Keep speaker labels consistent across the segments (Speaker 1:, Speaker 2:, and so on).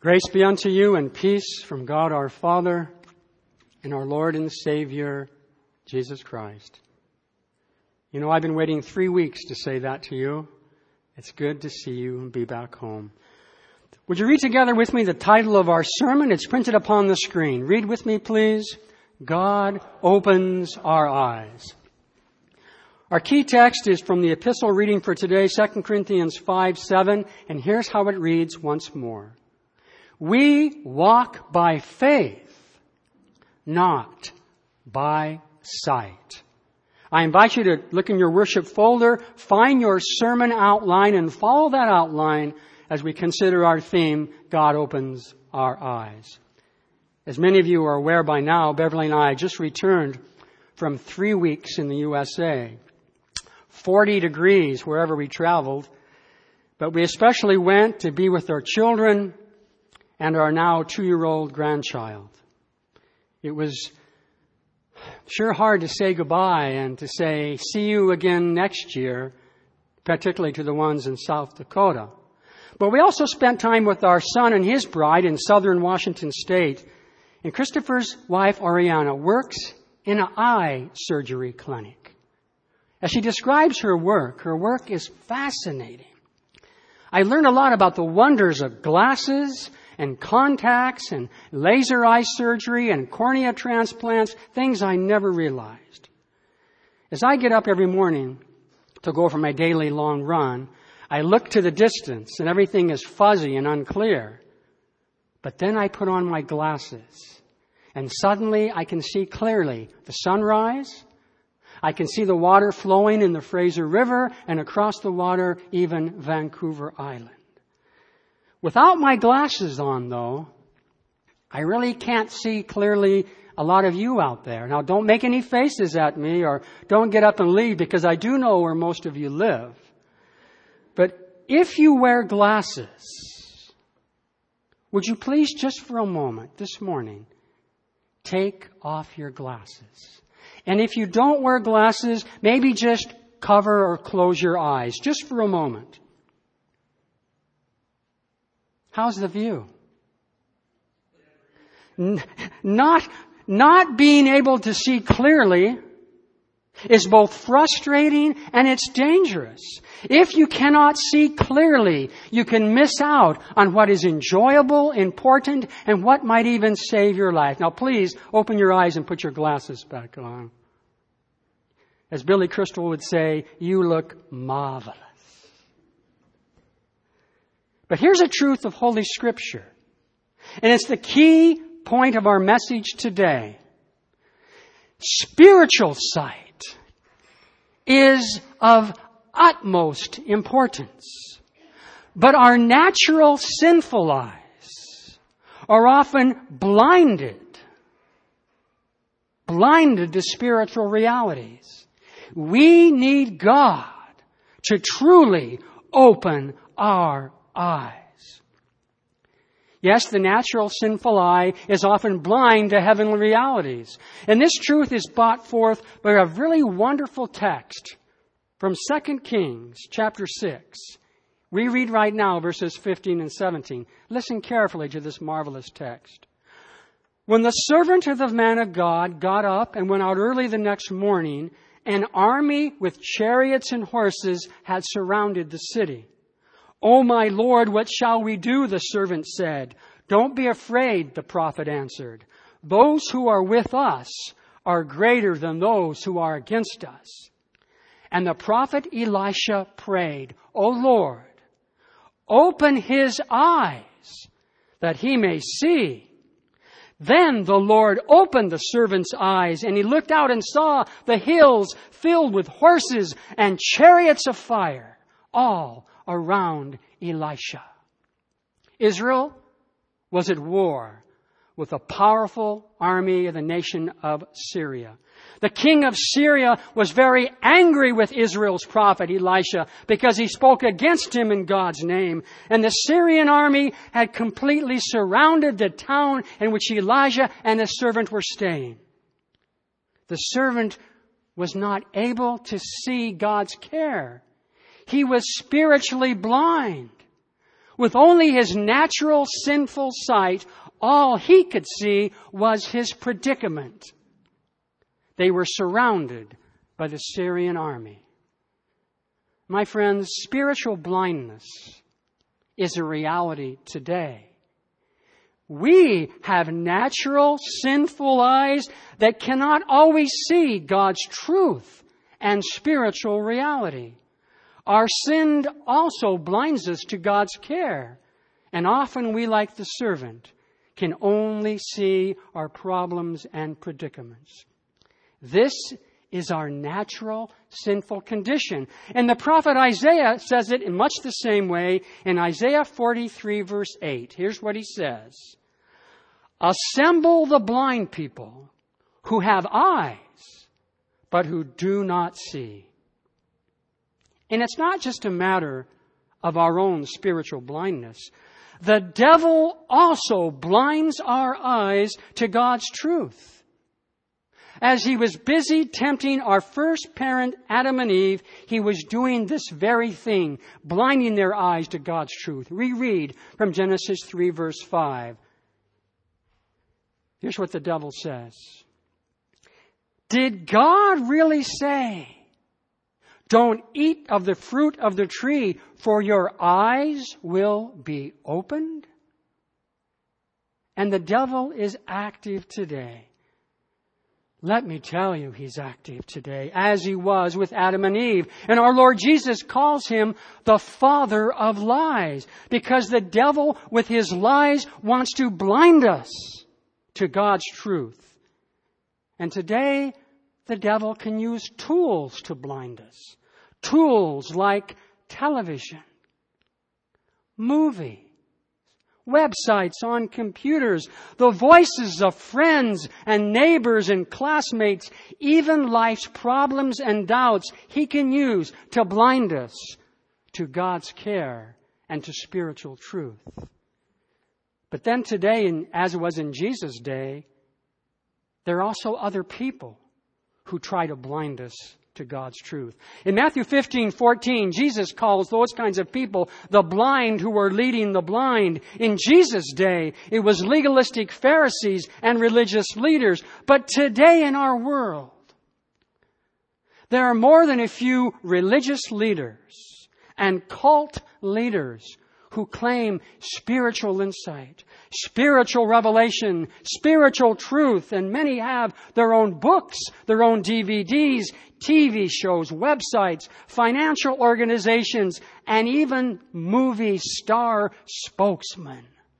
Speaker 1: Grace be unto you and peace from God our Father and our Lord and Savior, Jesus Christ. You know, I've been waiting 3 weeks to say that to you. It's good to see you and be back home. Would you read together with me the title of our sermon? It's printed upon the screen. Read with me, please. God opens our eyes. Our key text is from the epistle reading for today, 2 Corinthians 5:7, and here's how it reads once more. We walk by faith, not by sight. I invite you to look in your worship folder, find your sermon outline, and follow that outline as we consider our theme, God opens our eyes. As many of you are aware by now, Beverly and I just returned from 3 weeks in the USA. 40 degrees wherever we traveled, but we especially went to be with our children and our now 2-year-old grandchild. It was sure hard to say goodbye and to say, see you again next year, particularly to the ones in South Dakota. But we also spent time with our son and his bride in southern Washington State. And Christopher's wife, Ariana, works in an eye surgery clinic. As she describes her work is fascinating. I learned a lot about the wonders of glasses and contacts and laser eye surgery and cornea transplants, things I never realized. As I get up every morning to go for my daily long run, I look to the distance and everything is fuzzy and unclear. But then I put on my glasses and suddenly I can see clearly the sunrise. I can see the water flowing in the Fraser River and across the water, even Vancouver Island. Without my glasses on, though, I really can't see clearly a lot of you out there. Now, don't make any faces at me or don't get up and leave because I do know where most of you live. But if you wear glasses, would you please just for a moment this morning take off your glasses? And if you don't wear glasses, maybe just cover or close your eyes just for a moment. How's the view? Not being able to see clearly is both frustrating and it's dangerous. If you cannot see clearly, you can miss out on what is enjoyable, important, and what might even save your life. Now please open your eyes and put your glasses back on. As Billy Crystal would say, you look marvelous. But here's a truth of Holy Scripture. And it's the key point of our message today. Spiritual sight is of utmost importance. But our natural sinful eyes are often blinded to spiritual realities. We need God to truly open our eyes. Yes, the natural sinful eye is often blind to heavenly realities. And this truth is brought forth by a really wonderful text from 2 Kings chapter 6. We read right now verses 15 and 17. Listen carefully to this marvelous text. When the servant of the man of God got up and went out early the next morning, an army with chariots and horses had surrounded the city. "O my Lord, what shall we do?" the servant said. "Don't be afraid," the prophet answered. "Those who are with us are greater than those who are against us." And the prophet Elisha prayed, "O Lord, open his eyes that he may see." Then the Lord opened the servant's eyes, and he looked out and saw the hills filled with horses and chariots of fire, all around Elisha. Israel was at war with a powerful army of the nation of Syria. The king of Syria was very angry with Israel's prophet Elisha because he spoke against him in God's name. And the Syrian army had completely surrounded the town in which Elijah and his servant were staying. The servant was not able to see God's care. He was spiritually blind. With only his natural sinful sight, all he could see was his predicament. They were surrounded by the Syrian army. My friends, spiritual blindness is a reality today. We have natural sinful eyes that cannot always see God's truth and spiritual reality. Our sin also blinds us to God's care. And often we, like the servant, can only see our problems and predicaments. This is our natural sinful condition. And the prophet Isaiah says it in much the same way in Isaiah 43 verse 8. Here's what he says. Assemble the blind people who have eyes, but who do not see. And it's not just a matter of our own spiritual blindness. The devil also blinds our eyes to God's truth. As he was busy tempting our first parent, Adam and Eve, he was doing this very thing, blinding their eyes to God's truth. Reread from Genesis 3 verse 5. Here's what the devil says. Did God really say, don't eat of the fruit of the tree, for your eyes will be opened? And the devil is active today. Let me tell you, he's active today, as he was with Adam and Eve. And our Lord Jesus calls him the father of lies, because the devil, with his lies, wants to blind us to God's truth. And today, the devil can use tools to blind us. Tools like television, movies, websites on computers, the voices of friends and neighbors and classmates, even life's problems and doubts he can use to blind us to God's care and to spiritual truth. But then today, as it was in Jesus' day, there are also other people who try to blind us to God's truth. In Matthew 15:14, Jesus calls those kinds of people the blind who were leading the blind. In Jesus' day, it was legalistic Pharisees and religious leaders. But today in our world, there are more than a few religious leaders and cult leaders who claim spiritual insight, spiritual revelation, spiritual truth, and many have their own books, their own DVDs, TV shows, websites, financial organizations, and even movie star spokesmen.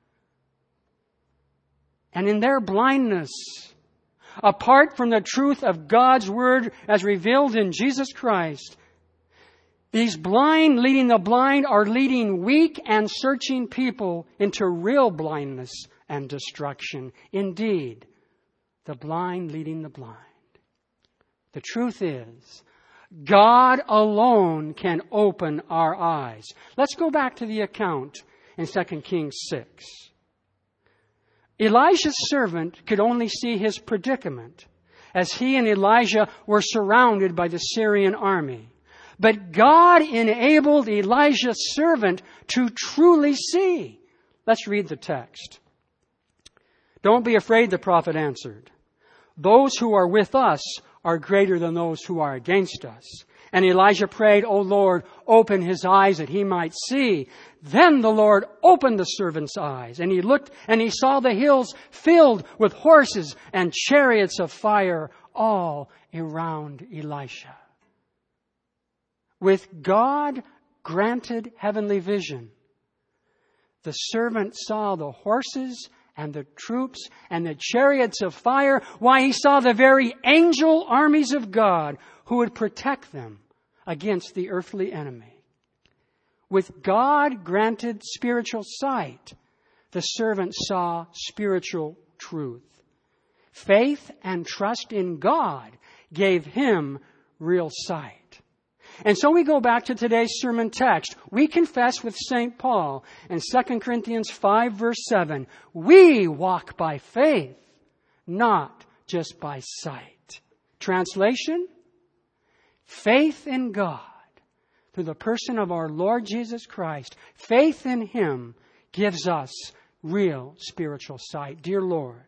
Speaker 1: And in their blindness, apart from the truth of God's Word as revealed in Jesus Christ, these blind leading the blind are leading weak and searching people into real blindness and destruction. Indeed, the blind leading the blind. The truth is, God alone can open our eyes. Let's go back to the account in 2 Kings 6. Elijah's servant could only see his predicament as he and Elijah were surrounded by the Syrian army. But God enabled Elijah's servant to truly see. Let's read the text. Don't be afraid, the prophet answered. Those who are with us are greater than those who are against us. And Elijah prayed, O Lord, open his eyes that he might see. Then the Lord opened the servant's eyes, and he looked and he saw the hills filled with horses and chariots of fire all around Elisha. With God-granted heavenly vision, the servant saw the horses and the troops and the chariots of fire. Why, he saw the very angel armies of God who would protect them against the earthly enemy. With God-granted spiritual sight, the servant saw spiritual truth. Faith and trust in God gave him real sight. And so we go back to today's sermon text. We confess with St. Paul in 2 Corinthians 5 verse 7, we walk by faith, not just by sight. Translation, faith in God, through the person of our Lord Jesus Christ. Faith in Him gives us real spiritual sight. Dear Lord,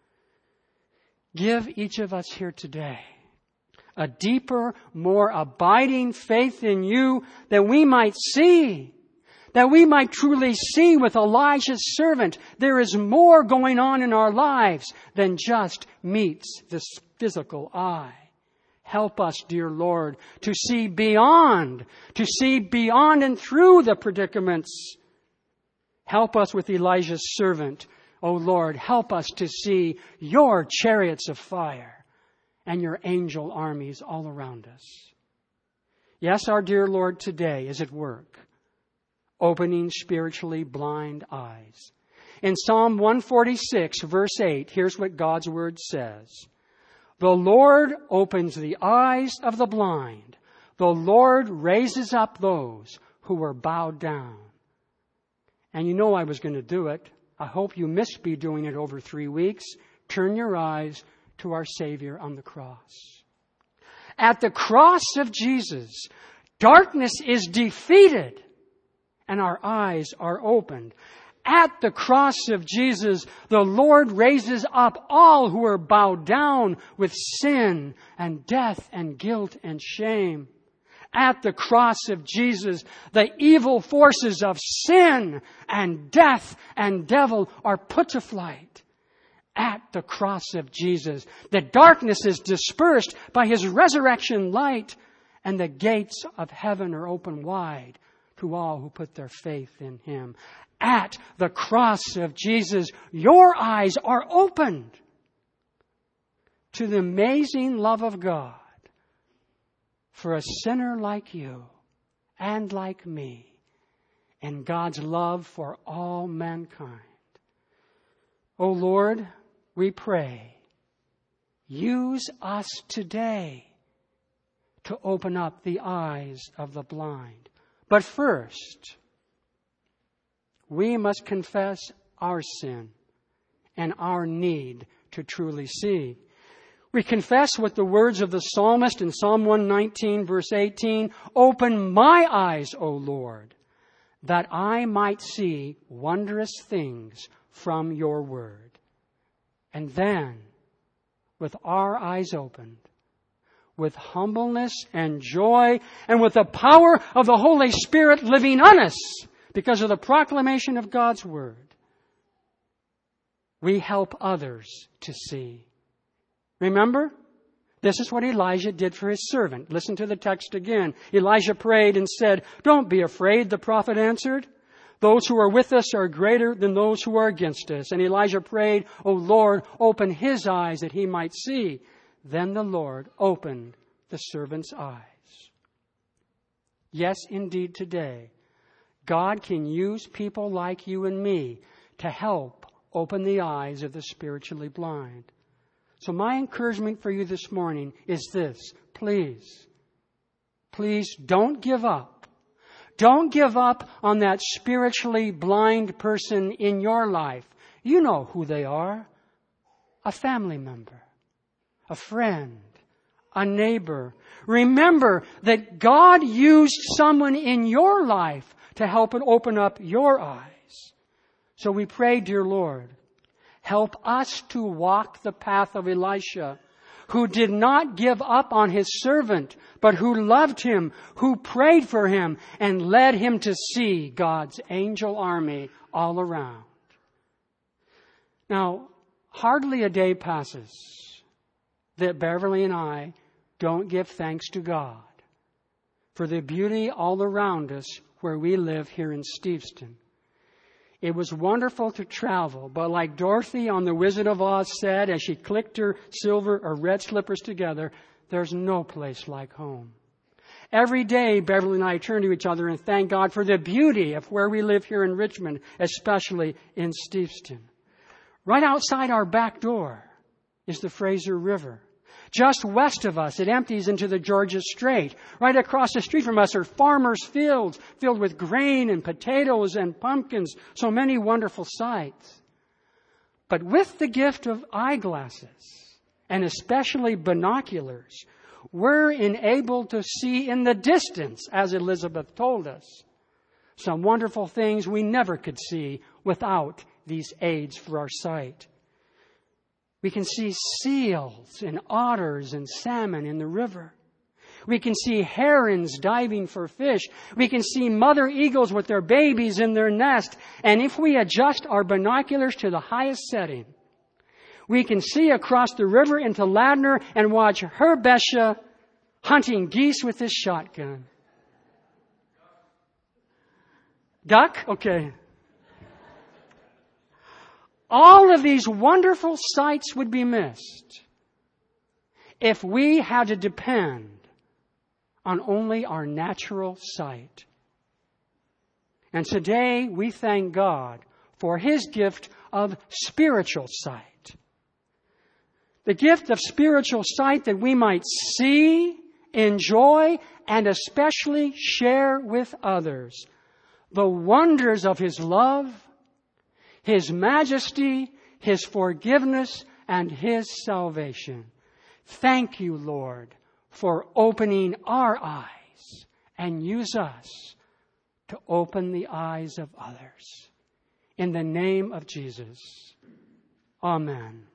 Speaker 1: give each of us here today a deeper, more abiding faith in You, that we might see, that we might truly see with Elijah's servant, there is more going on in our lives than just meets this physical eye. Help us, dear Lord, to see beyond and through the predicaments. Help us with Elijah's servant. O Lord, help us to see Your chariots of fire and Your angel armies all around us. Yes, our dear Lord today is at work, opening spiritually blind eyes. In Psalm 146, verse 8, here's what God's Word says. The Lord opens the eyes of the blind. The Lord raises up those who are bowed down. And you know I was going to do it. I hope you missed me doing it over 3 weeks. Turn your eyes to our Savior on the cross. At the cross of Jesus, darkness is defeated and our eyes are opened. At the cross of Jesus, the Lord raises up all who are bowed down with sin and death and guilt and shame. At the cross of Jesus, the evil forces of sin and death and devil are put to flight. At the cross of Jesus, the darkness is dispersed by His resurrection light, and the gates of heaven are open wide to all who put their faith in Him. At the cross of Jesus, your eyes are opened to the amazing love of God for a sinner like you and like me, and God's love for all mankind. O Lord, we pray, use us today to open up the eyes of the blind. But first, we must confess our sin and our need to truly see. We confess with the words of the psalmist in Psalm 119, verse 18, open my eyes, O Lord, that I might see wondrous things from Your word. And then, with our eyes opened, with humbleness and joy, and with the power of the Holy Spirit living on us, because of the proclamation of God's Word, we help others to see. Remember, this is what Elijah did for his servant. Listen to the text again. Elijah prayed and said, "Don't be afraid," the prophet answered. "Those who are with us are greater than those who are against us." And Elijah prayed, "O Lord, open his eyes that he might see." Then the Lord opened the servant's eyes. Yes, indeed, today, God can use people like you and me to help open the eyes of the spiritually blind. So my encouragement for you this morning is this. Please don't give up. Don't give up on that spiritually blind person in your life. You know who they are. A family member, a friend, a neighbor. Remember that God used someone in your life to help and open up your eyes. So we pray, dear Lord, help us to walk the path of Elisha, who did not give up on his servant, but who loved him, who prayed for him, and led him to see God's angel army all around. Now, hardly a day passes that Beverly and I don't give thanks to God for the beauty all around us where we live here in Steveston. It was wonderful to travel, but like Dorothy on The Wizard of Oz said as she clicked her silver or red slippers together, there's no place like home. Every day, Beverly and I turn to each other and thank God for the beauty of where we live here in Richmond, especially in Steveston. Right outside our back door is the Fraser River. Just west of us, it empties into the Georgia Strait. Right across the street from us are farmers' fields filled with grain and potatoes and pumpkins. So many wonderful sights. But with the gift of eyeglasses, and especially binoculars, We're enabled to see in the distance, as Elizabeth told us, some wonderful things we never could see without these aids for our sight. We can see seals and otters and salmon in the river. We can see herons diving for fish. We can see mother eagles with their babies in their nest. And if we adjust our binoculars to the highest setting, we can see across the river into Ladner and watch Herbesha hunting geese with his shotgun. Duck? Okay. All of these wonderful sights would be missed if we had to depend on only our natural sight. And today we thank God for His gift of spiritual sight. The gift of spiritual sight that we might see, enjoy, and especially share with others the wonders of His love, His majesty, His forgiveness, and His salvation. Thank you, Lord, for opening our eyes, and use us to open the eyes of others. In the name of Jesus. Amen.